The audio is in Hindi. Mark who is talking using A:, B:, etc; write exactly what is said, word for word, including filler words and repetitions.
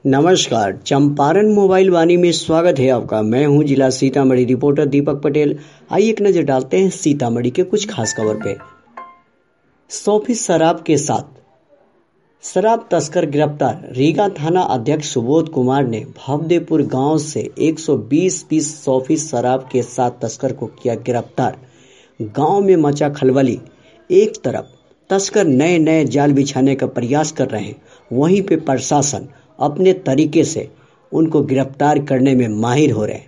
A: नमस्कार, चंपारण मोबाइल वाणी में स्वागत है आपका। मैं हूं जिला सीतामढ़ी रिपोर्टर दीपक पटेल। आइए एक नजर डालते हैं सीतामढ़ी के कुछ खास खबर पे। सौ फीसद शराब के साथ शराब तस्कर गिरफ्तार। रीगा थाना अध्यक्ष सुबोध कुमार ने भवदेपुर गांव से एक सौ बीस पीस सौ फीसद शराब के साथ तस्कर को किया गिरफ्तार। गांव में मचा खलबली। एक तरफ तस्कर नए नए जाल बिछाने का प्रयास कर रहे हैं, वहीं पे प्रशासन अपने तरीके से उनको गिरफ्तार करने में माहिर हो रहे हैं।